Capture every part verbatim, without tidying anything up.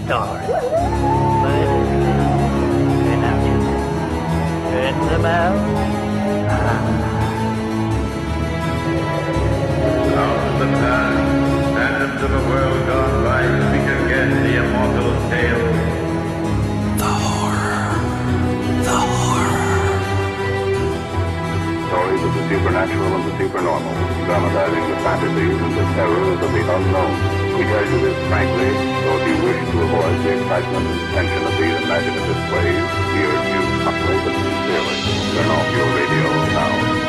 stories. Murders turn out your life. Turn them out. Ah. Out the past, and of a world gone by, speak again the immortal tale. The horror. The horror. Stories of the supernatural and the supernormal, dramatizing the fantasies and the terrors of the unknown. We tell you this frankly, so if you wish to avoid the excitement and tension of these imaginative plays, we urge you humbly but sincerely, turn off your radio now.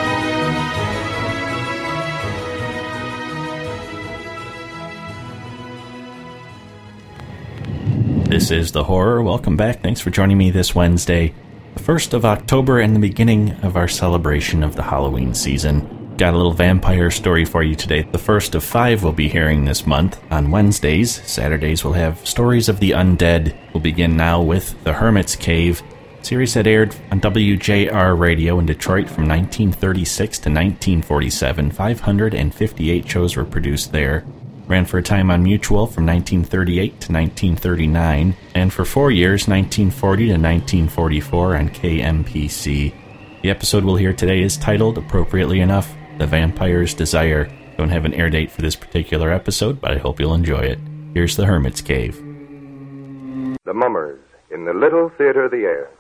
This is The Horror. Welcome back. Thanks for joining me this Wednesday, the first of October and the beginning of our celebration of the Halloween season. Got a little vampire story for you today. The first of five we'll be hearing this month on Wednesdays. Saturdays we'll have Stories of the Undead. We'll begin now with The Hermit's Cave, a series that aired on W J R Radio in Detroit from nineteen thirty-six to nineteen forty-seven. five hundred fifty-eight shows were produced there. Ran for a time on Mutual from nineteen thirty-eight to nineteen thirty-nine, and for four years, nineteen forty to nineteen forty-four, on K M P C. The episode we'll hear today is titled, appropriately enough, The Vampire's Desire. Don't have an air date for this particular episode, but I hope you'll enjoy it. Here's The Hermit's Cave. The Mummers, in the Little Theater of the Air.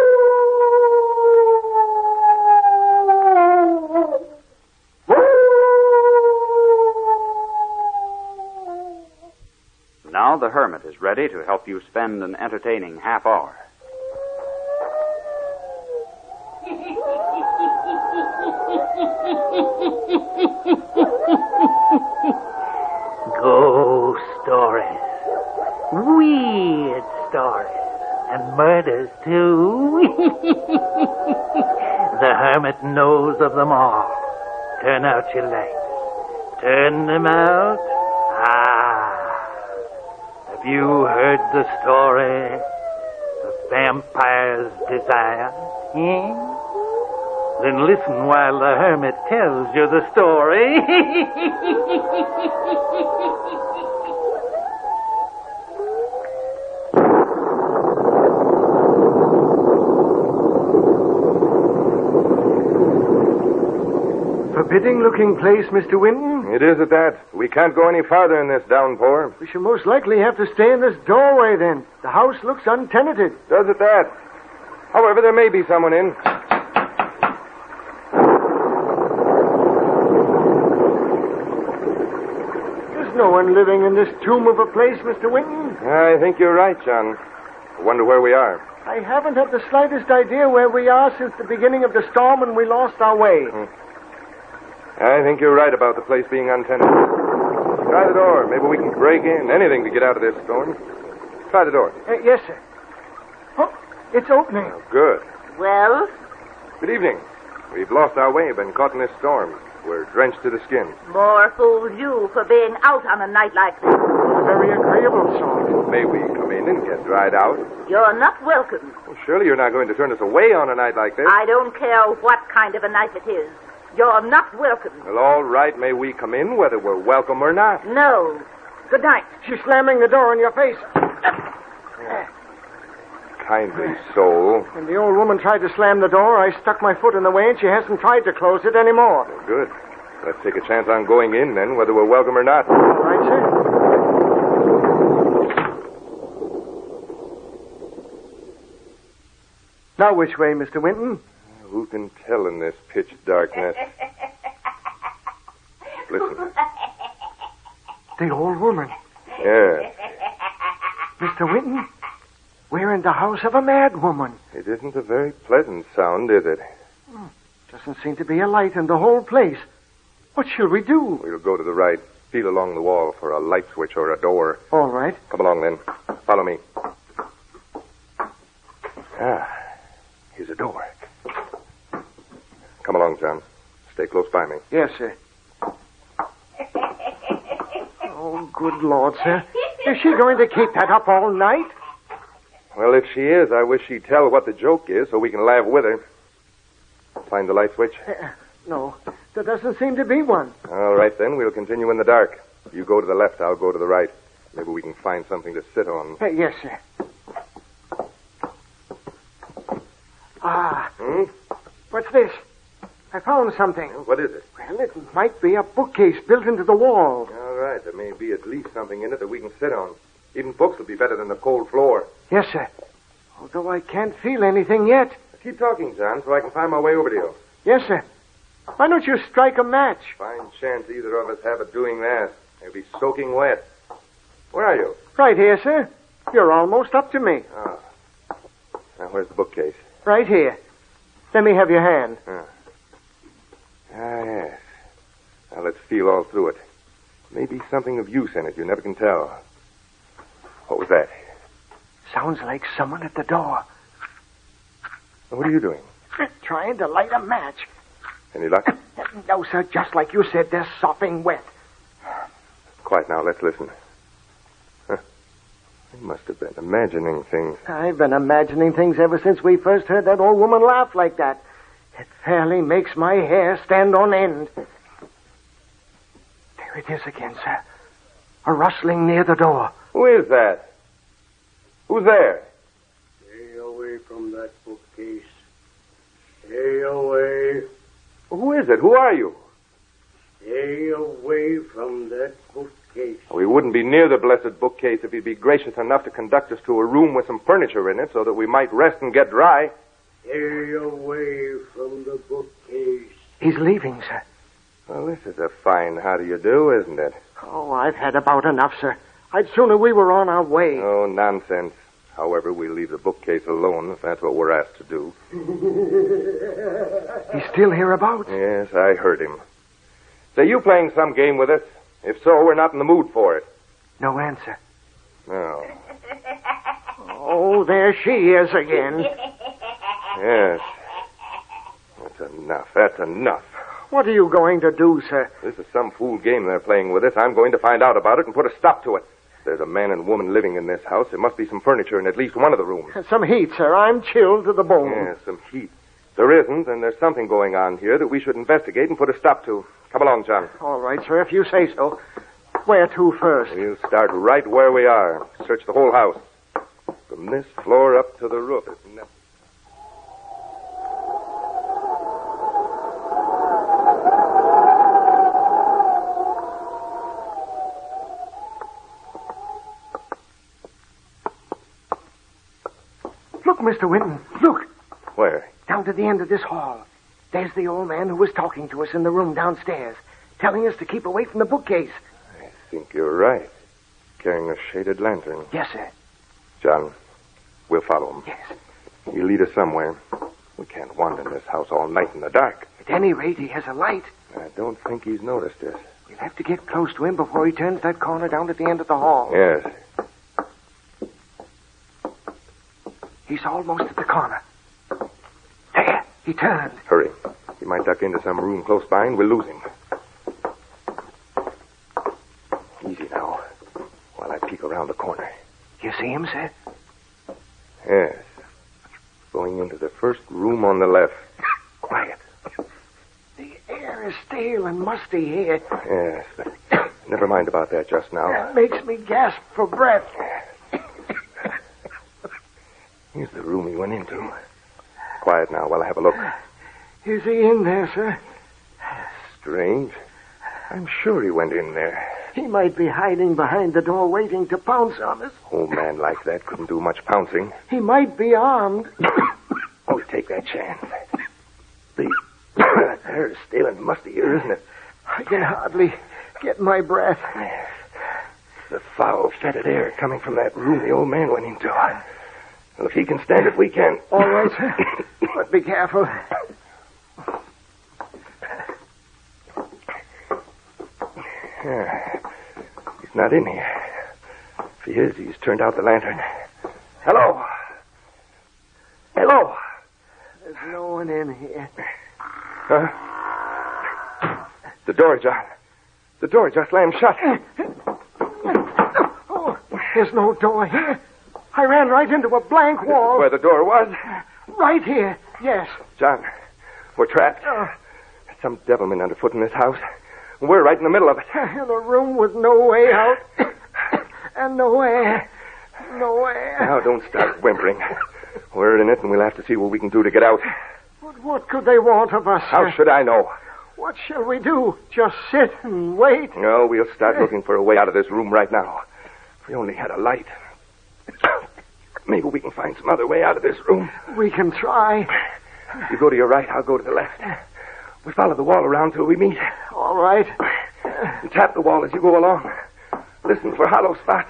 Now the Hermit is ready to help you spend an entertaining half hour. Ghost stories. Weird stories. And murders, too. The Hermit knows of them all. Turn out your lights. Turn them out. Ah. Have you heard the story? The Vampire's Desire? Hmm? Then listen while the Hermit tells you the story. Forbidding-looking place, Mister Winton? It is at that. We can't go any farther in this downpour. We shall most likely have to stay in this doorway, then. The house looks untenanted. Does it that? However, there may be someone in. There's no one living in this tomb of a place, Mister Winton. I think you're right, John. I wonder where we are. I haven't had the slightest idea where we are since the beginning of the storm when we lost our way. Hmm. I think you're right about the place being untenanted. Try the door. Maybe we can break in. Anything to get out of this storm. Try the door. Uh, yes, sir. Oh, it's opening. Oh, good. Well? Good evening. We've lost our way, been caught in this storm. We're drenched to the skin. More fool you for being out on a night like this. Very agreeable sort. May we come in and get dried out? You're not welcome. Well, surely you're not going to turn us away on a night like this. I don't care what kind of a night it is. You're not welcome. Well, all right. May we come in, whether we're welcome or not? No. Good night. She's slamming the door in your face. Kindly soul. When the old woman tried to slam the door, I stuck my foot in the way, and she hasn't tried to close it anymore. Well, good. Let's take a chance on going in, then, whether we're welcome or not. All right, sir. Now, which way, Mister Winton? Who can tell in this pitch darkness? Listen. The old woman. Yes. Mister Winton, we're in the house of a mad woman. It isn't a very pleasant sound, is it? Hmm. Doesn't seem to be a light in the whole place. What shall we do? We'll go to the right. Feel along the wall for a light switch or a door. All right. Come along, then. Follow me. Ah, here's a door. Come along, John. Stay close by me. Yes, sir. Oh, good Lord, sir. Is she going to keep that up all night? Well, if she is, I wish she'd tell what the joke is so we can laugh with her. Find the light switch? Uh, no, there doesn't seem to be one. All right, then. We'll continue in the dark. You go to the left, I'll go to the right. Maybe we can find something to sit on. Uh, yes, sir. Ah. Hmm? What's this? I found something. What is it? Well, it might be a bookcase built into the wall. All right, there may be at least something in it that we can sit on. Even books will be better than the cold floor. Yes, sir. Although I can't feel anything yet. Keep talking, John, so I can find my way over to you. Yes, sir. Why don't you strike a match? Fine chance either of us have of doing that. They'll be soaking wet. Where are you? Right here, sir. You're almost up to me. Oh. Now, where's the bookcase? Right here. Let me have your hand. Ah, ah yes. Now, let's feel all through it. Maybe something of use in it. You never can tell. What was that? Sounds like someone at the door. What are you doing? Trying to light a match. Any luck? No, sir. Just like you said, they're sopping wet. Quiet now. Let's listen. Huh. They must have been imagining things. I've been imagining things ever since we first heard that old woman laugh like that. It fairly makes my hair stand on end. There it is again, sir. A rustling near the door. Who is that? Who's there? Stay away from that bookcase. Stay away. Who is it? Who are you? Stay away from that bookcase. We wouldn't be near the blessed bookcase if he'd be gracious enough to conduct us to a room with some furniture in it so that we might rest and get dry. Stay away from the bookcase. He's leaving, sir. Well, this is a fine how do you do, isn't it? Oh, I've had about enough, sir. I'd sooner we were on our way. Oh, nonsense. However, we'll leave the bookcase alone if that's what we're asked to do. He's still hereabouts? Yes, I heard him. Say, you playing some game with us? If so, we're not in the mood for it. No answer. No. Oh, there she is again. Yes. That's enough. That's enough. What are you going to do, sir? This is some fool game they're playing with us. I'm going to find out about it and put a stop to it. There's a man and woman living in this house. There must be some furniture in at least one of the rooms. Some heat, sir. I'm chilled to the bone. Yes, some heat. If there isn't, then there's something going on here that we should investigate and put a stop to. Come along, John. All right, sir, if you say so. Where to first? We'll start right where we are. Search the whole house. From this floor up to the roof. It's ne- Look, Mister Winton. Look. Where? Down to the end of this hall. There's the old man who was talking to us in the room downstairs, telling us to keep away from the bookcase. I think you're right. Carrying a shaded lantern. Yes, sir. John, we'll follow him. Yes. He'll lead us somewhere. We can't wander in this house all night in the dark. At any rate, he has a light. I don't think he's noticed us. We'll have to get close to him before he turns that corner down at the end of the hall. Yes. He's almost at the corner. There, he turned. Hurry. He might duck into some room close by and we'll lose him. Easy now, while I peek around the corner. You see him, sir? Yes. Going into the first room on the left. Quiet. The air is stale and musty here. Yes, but never mind about that just now. That makes me gasp for breath. Here's the room he went into. Quiet now while I have a look. Is he in there, sir? Strange. I'm sure he went in there. He might be hiding behind the door waiting to pounce on us. Old man like that couldn't do much pouncing. He might be armed. Always take that chance. The air is stale and musty here, isn't it? I can hardly get my breath. The foul, fetid air coming from that room the old man went into. Well, if he can stand it, we can. All right, sir. But be careful. Yeah. He's not in here. If he is, he's turned out the lantern. Hello. Hello. There's no one in here. Huh? The door, John. The door just slammed shut. Oh, there's no door here. I ran right into a blank wall. Where the door was? Right here, yes. John, we're trapped. Uh, There's some devilment underfoot in this house. We're right in the middle of it. In a room with no way out. And no air. No air. Now, don't start whimpering. We're in it, and we'll have to see what we can do to get out. But what could they want of us? How should I know? What shall we do? Just sit and wait? No, we'll start looking for a way out of this room right now. If we only had a light. Maybe we can find some other way out of this room. We can try. You go to your right, I'll go to the left. We follow the wall around till we meet. All right. And tap the wall as you go along. Listen for hollow spots.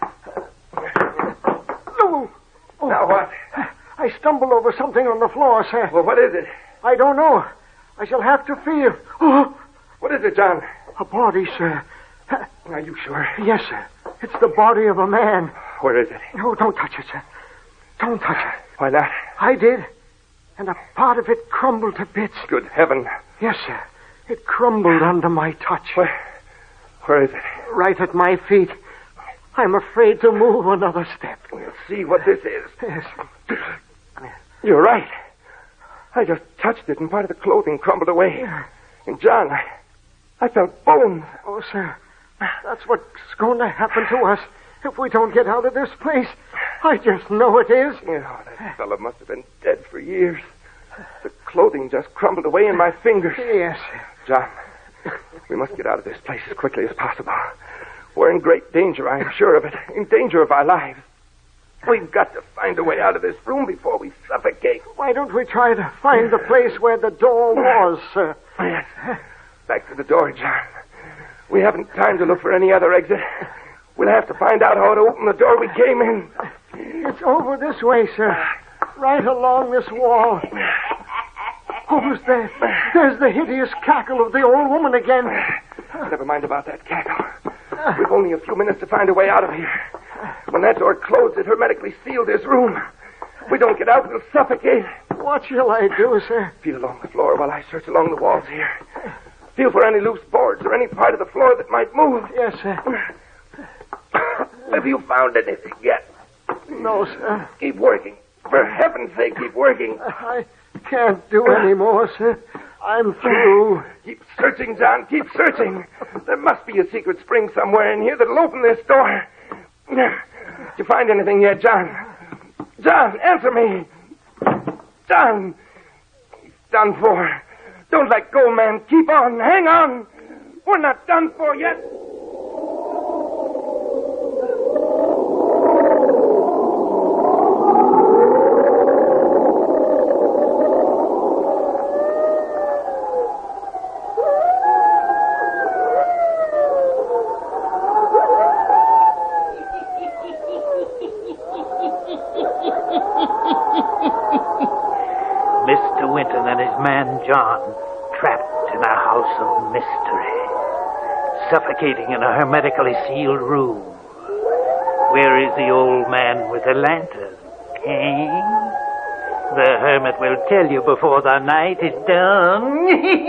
No. Oh. Now what? I stumbled over something on the floor, sir. Well, what is it? I don't know. I shall have to feel. Oh. What is it, John? A body, sir. Are you sure? Yes, sir. It's the body of a man. Where is it? No, don't touch it, sir. Don't touch it. Why not? I did. And a part of it crumbled to bits. Good heaven. Yes, sir. It crumbled under my touch. Where, where is it? Right at my feet. I'm afraid to move another step. We'll see what this is. Yes. You're right. I just touched it and part of the clothing crumbled away. And John, I, I felt bones. Oh, sir. That's what's going to happen to us if we don't get out of this place. I just know it is. Oh, that fellow must have been dead for years. The clothing just crumbled away in my fingers. Yes. John, we must get out of this place as quickly as possible. We're in great danger, I am sure of it. In danger of our lives. We've got to find a way out of this room before we suffocate. Why don't we try to find the place where the door was, sir? Yes. Back to the door, John. We haven't time to look for any other exit. We'll have to find out how to open the door we came in. It's over this way, sir. Right along this wall. Who's there? There's the hideous cackle of the old woman again. Never mind about that cackle. We've only a few minutes to find a way out of here. When that door closed, it hermetically sealed this room. If we don't get out, we'll suffocate. What shall I do, sir? Feel along the floor while I search along the walls here. Feel for any loose boards or any part of the floor that might move. Yes, sir. Have you found anything yet? No, sir. Keep working. For heaven's sake, keep working. I can't do any more, sir. I'm through. Keep searching, John. Keep searching. There must be a secret spring somewhere in here that'll open this door. Did you find anything yet, John? John, answer me. John. He's done for. Don't let go, man. Keep on. Hang on. We're not done for yet. Mister Winton and his man John trapped in a house of mystery, suffocating in a hermetically sealed room. Where is the old man with the lantern? Eh? The hermit will tell you before the night is done.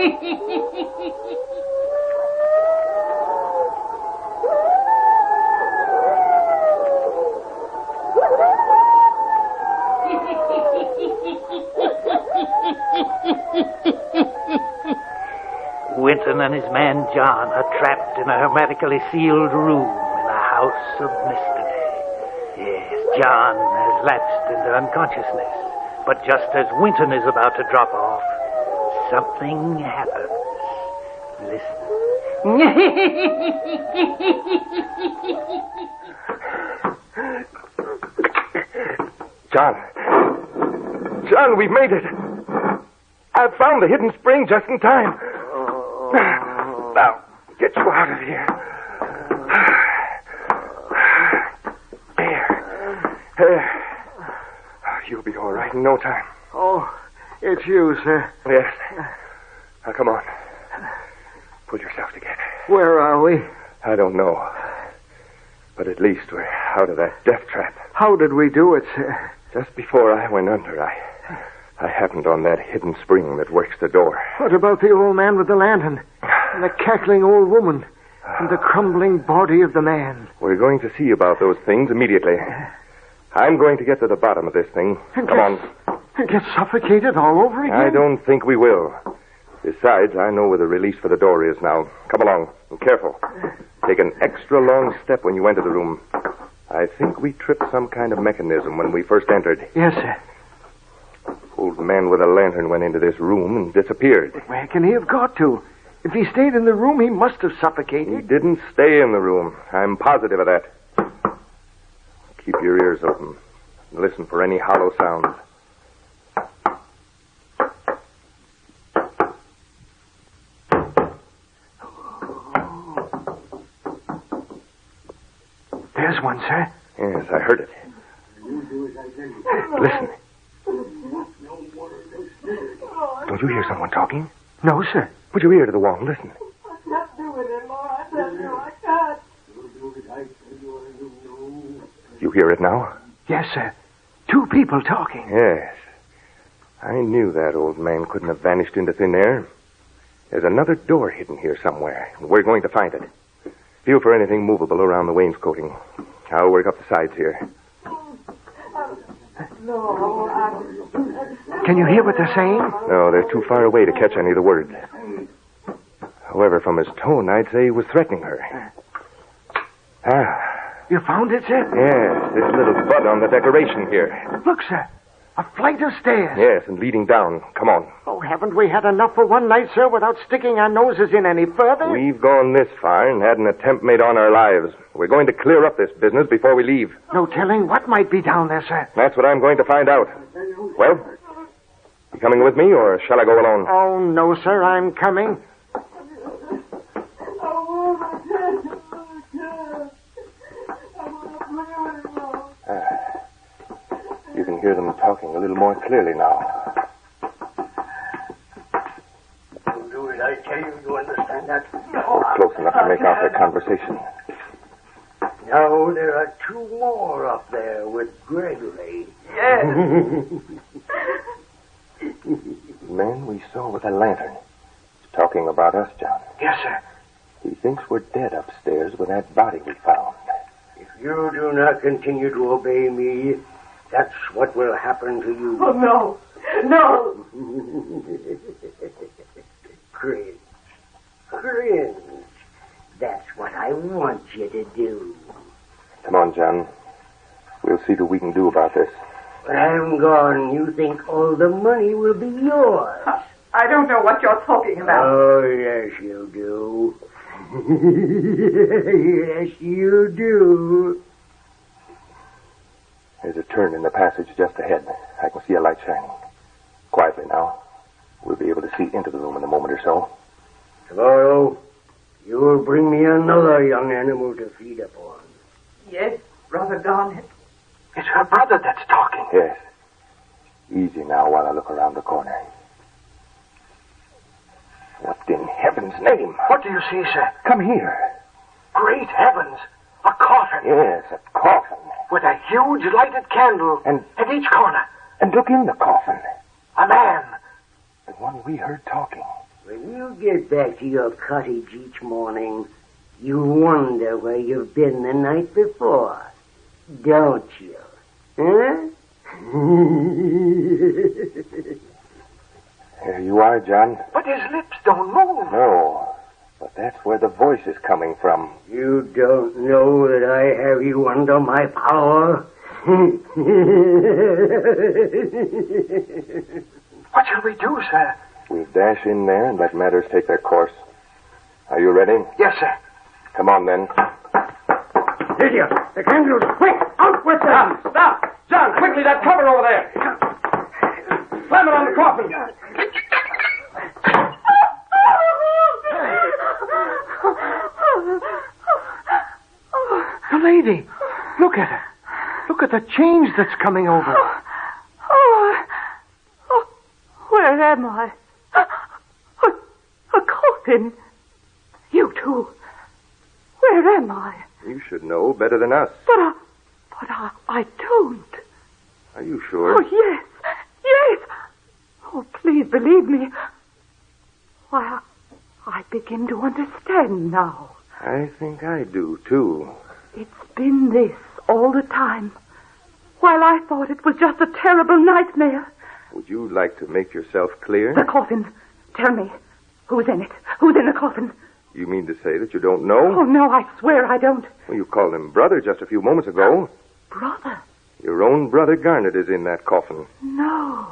Winton and his man John are trapped in a hermetically sealed room in a house of mystery. Yes, John has lapsed into unconsciousness, but just as Winton is about to drop off, something happens. Listen. John. John, we've made it. I've found the hidden spring just in time. Now, get you out of here. There. There. You'll be all right in no time. Oh, it's you, sir. Yes. Now, come on. Pull yourself together. Where are we? I don't know. But at least we're out of that death trap. How did we do it, sir? Just before I went under, I... I happened on that hidden spring that works the door. What about the old man with the lantern? And the cackling old woman? And the crumbling body of the man? We're going to see about those things immediately. I'm going to get to the bottom of this thing. And Come get, on. And get suffocated all over again? I don't think we will. Besides, I know where the release for the door is now. Come along. And careful. Take an extra long step when you enter the room. I think we tripped some kind of mechanism when we first entered. Yes, sir. Old man with a lantern went into this room and disappeared. Where can he have got to? If he stayed in the room, he must have suffocated. He didn't stay in the room. I'm positive of that. Keep your ears open. And listen for any hollow sounds. There's one, sir. Yes, I heard it. Listen. Don't you hear someone talking? No, sir. Put your ear to the wall and listen. I can't do it anymore. I tell you, I can't. You hear it now? Yes, sir. Two people talking. Yes. I knew that old man couldn't have vanished into thin air. There's another door hidden here somewhere, and we're going to find it. Feel for anything movable around the wainscoting. I'll work up the sides here. No, I... Can you hear what they're saying? No, they're too far away to catch any of the words. However, from his tone, I'd say he was threatening her. Ah. You found it, sir? Yes, this little bud on the decoration here. Look, sir. A flight of stairs. Yes, and leading down. Come on. Oh, haven't we had enough for one night, sir, without sticking our noses in any further? We've gone this far and had an attempt made on our lives. We're going to clear up this business before we leave. No telling what might be down there, sir. That's what I'm going to find out. Well, you coming with me, or shall I go alone? Oh, no, sir, I'm coming. You can hear them talking a little more clearly now. You'll do it, I tell you. You understand that? Close enough to make out their conversation. Now there are two more up there with Gregory. Yes. The man we saw with a lantern. He's talking about us, John. Yes, sir. He thinks we're dead upstairs with that body we found. If you do not continue to obey me, that's what will happen to you. Oh, no. No. Cringe. Cringe. That's what I want you to do. Come on, John. We'll see what we can do about this. When I'm gone, you think all the money will be yours. I don't know what you're talking about. Oh, yes, you do. Yes, you do. There's a turn in the passage just ahead. I can see a light shining. Quietly now. We'll be able to see into the room in a moment or so. Tomorrow, you will bring me another young animal to feed upon. Yes, Brother Garnet. It's her brother that's talking. Yes. Easy now while I look around the corner. What in heaven's name? What do you see, sir? Come here. Great heavens. A coffin. Yes, a coffin. With a huge lighted candle And at each corner. And look in the coffin. A man. The one we heard talking. When you get back to your cottage each morning, you wonder where you've been the night before, don't you? Huh? Here you are, John. But his lips don't move. No, but that's where the voice is coming from. You don't know that I have you under my power? What shall we do, sir? We'll dash in there and let matters take their course. Are you ready? Yes, sir. Come on, then. Lydia, the candles, quick, out with them! Stop! Stop! John, quickly, that cover over there! Slam it on the coffin! The lady. Look at her. Look at the change that's coming over. Oh, oh, oh, where am I? A, a coffin. You too. Where am I? You should know better than us. But I, but I, I don't. Are you sure? Oh, yes. Yes. Oh, please believe me. Why, I, I begin to understand now. I think I do, too. It's been this all the time, while I thought it was just a terrible nightmare. Would you like to make yourself clear? The coffin. Tell me, who's in it? Who's in the coffin? You mean to say that you don't know? Oh, no, I swear I don't. Well, you called him brother just a few moments ago. Brother? Your own brother Garnet is in that coffin. No.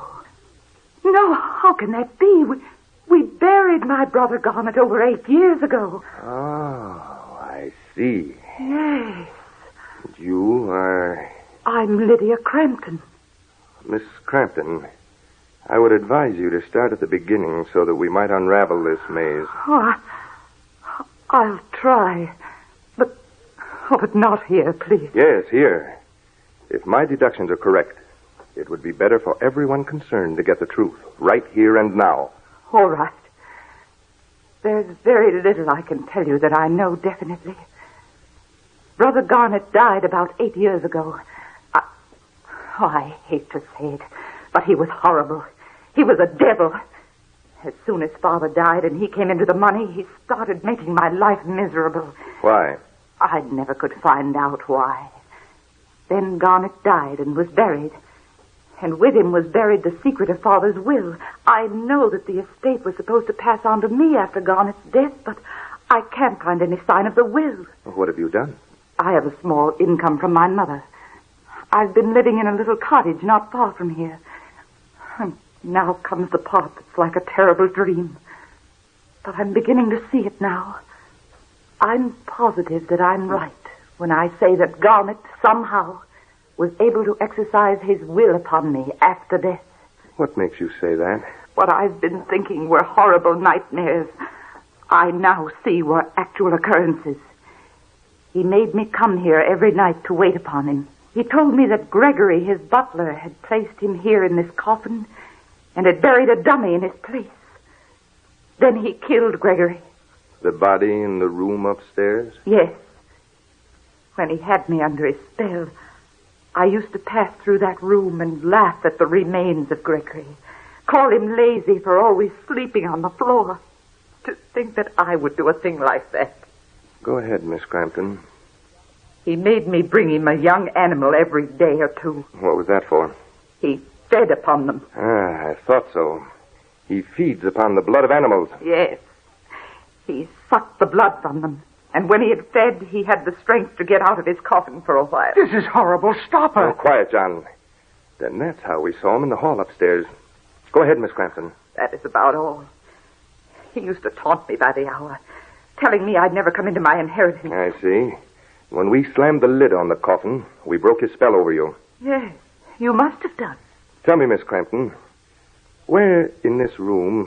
No, how can that be? We, we buried my brother Garnet over eight years ago. Oh, I see. Yes. And you are... I'm Lydia Crampton. Miss Crampton, I would advise you to start at the beginning so that we might unravel this maze. Oh, I, I'll try. But, oh, but not here, please. Yes, here. If my deductions are correct, it would be better for everyone concerned to get the truth, right here and now. All right. There's very little I can tell you that I know definitely. Brother Garnet died about eight years ago. I, oh, I hate to say it, but he was horrible. He was a devil. As soon as Father died and he came into the money, he started making my life miserable. Why? I never could find out why. Then Garnet died and was buried. And with him was buried the secret of Father's will. I know that the estate was supposed to pass on to me after Garnet's death, but I can't find any sign of the will. What have you done? I have a small income from my mother. I've been living in a little cottage not far from here. And now comes the part that's like a terrible dream. But I'm beginning to see it now. I'm positive that I'm right when I say that Garnet somehow was able to exercise his will upon me after death. What makes you say that? What I've been thinking were horrible nightmares, I now see were actual occurrences. He made me come here every night to wait upon him. He told me that Gregory, his butler, had placed him here in this coffin and had buried a dummy in his place. Then he killed Gregory. The body in the room upstairs? Yes. When he had me under his spell, I used to pass through that room and laugh at the remains of Gregory, call him lazy for always sleeping on the floor. To think that I would do a thing like that. Go ahead, Miss Crampton. He made me bring him a young animal every day or two. What was that for? He fed upon them. Ah, I thought so. He feeds upon the blood of animals. Yes. He sucked the blood from them. And when he had fed, he had the strength to get out of his coffin for a while. This is horrible. Stop her. Oh, quiet, John. Then that's how we saw him in the hall upstairs. Go ahead, Miss Crampton. That is about all. He used to taunt me by the hour, telling me I'd never come into my inheritance. I see. When we slammed the lid on the coffin, we broke his spell over you. Yes, you must have done. Tell me, Miss Crampton, where in this room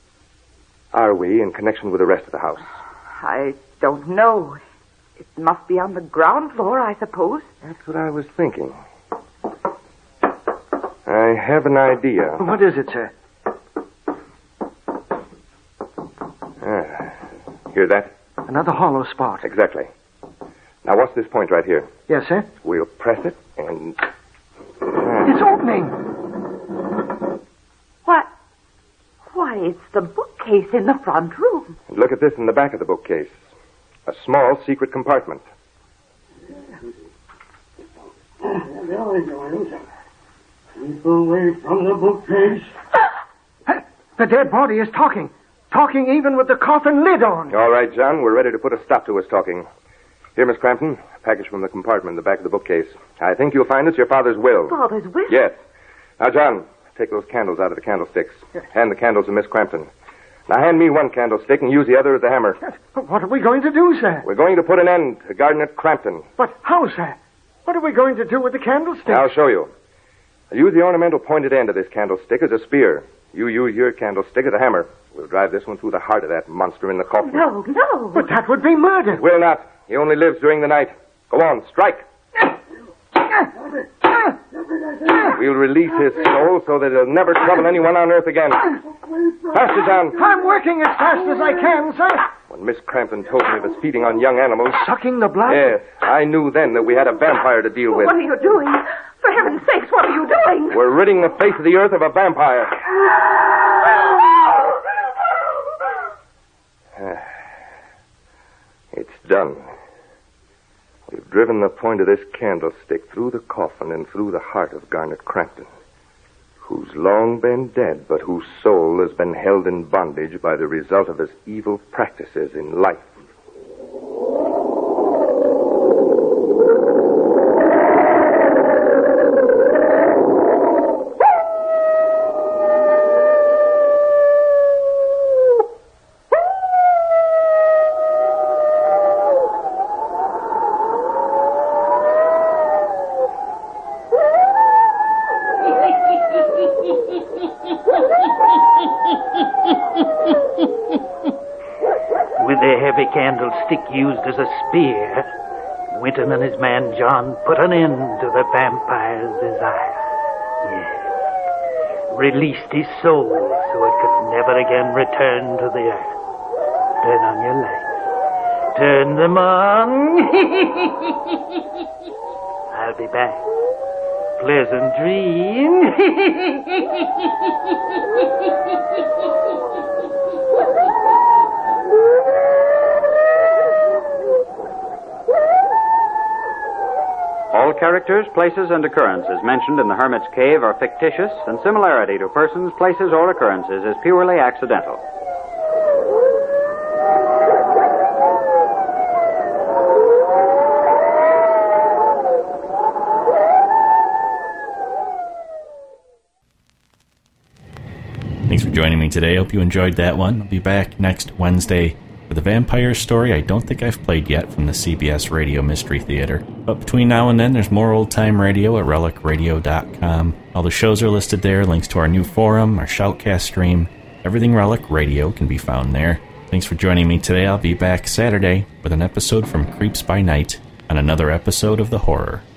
are we in connection with the rest of the house? I don't know. It must be on the ground floor, I suppose. That's what I was thinking. I have an idea. What is it, sir? Ah, hear that? Another hollow spot. Exactly. Now, what's this point right here? Yes, sir? We'll press it and... Ah. It's opening. What? Why, it's the bookcase in the front room. And look at this in the back of the bookcase. A small secret compartment. Keep away from the bookcase. The dead body is talking. Talking even with the coffin lid on. All right, John. We're ready to put a stop to his talking. Here, Miss Crampton, a package from the compartment in the back of the bookcase. I think you'll find it's your father's will. Father's will? Yes. Now, John, take those candles out of the candlesticks. Hand the candles to Miss Crampton. Now, hand me one candlestick and use the other as a hammer. What are we going to do, sir? We're going to put an end to Garnet Crampton. But how, sir? What are we going to do with the candlestick? I'll show you. I'll use the ornamental pointed end of this candlestick as a spear. You use your candlestick as a hammer. We'll drive this one through the heart of that monster in the coffin. No, no. But that would be murder. Will not. He only lives during the night. Go on, strike. We'll release his soul so that he'll never trouble anyone on earth again. Faster, John. I'm working as fast as I can, sir. When Miss Crampton told me of his feeding on young animals... Sucking the blood? Yes, I knew then that we had a vampire to deal with. What are you doing? For heaven's sakes, what are you doing? We're ridding the face of the earth of a vampire. It's done. We've driven the point of this candlestick through the coffin and through the heart of Garnet Crampton. who's long been dead, but whose soul has been held in bondage by the result of his evil practices in life. Candlestick used as a spear, Winton and his man John put an end to the vampire's desire. Yes. Released his soul so it could never again return to the earth. Turn on your lights. Turn them on. I'll be back. Pleasant dreams. All characters, places, and occurrences mentioned in the Hermit's Cave are fictitious, and similarity to persons, places, or occurrences is purely accidental. Thanks for joining me today. Hope you enjoyed that one. I'll be back next Wednesday with a vampire story I don't think I've played yet from the C B S Radio Mystery Theater. But between now and then, there's more old-time radio at relic radio dot com. All the shows are listed there, links to our new forum, our Shoutcast stream. Everything Relic Radio can be found there. Thanks for joining me today. I'll be back Saturday with an episode from Creeps by Night on another episode of The Horror.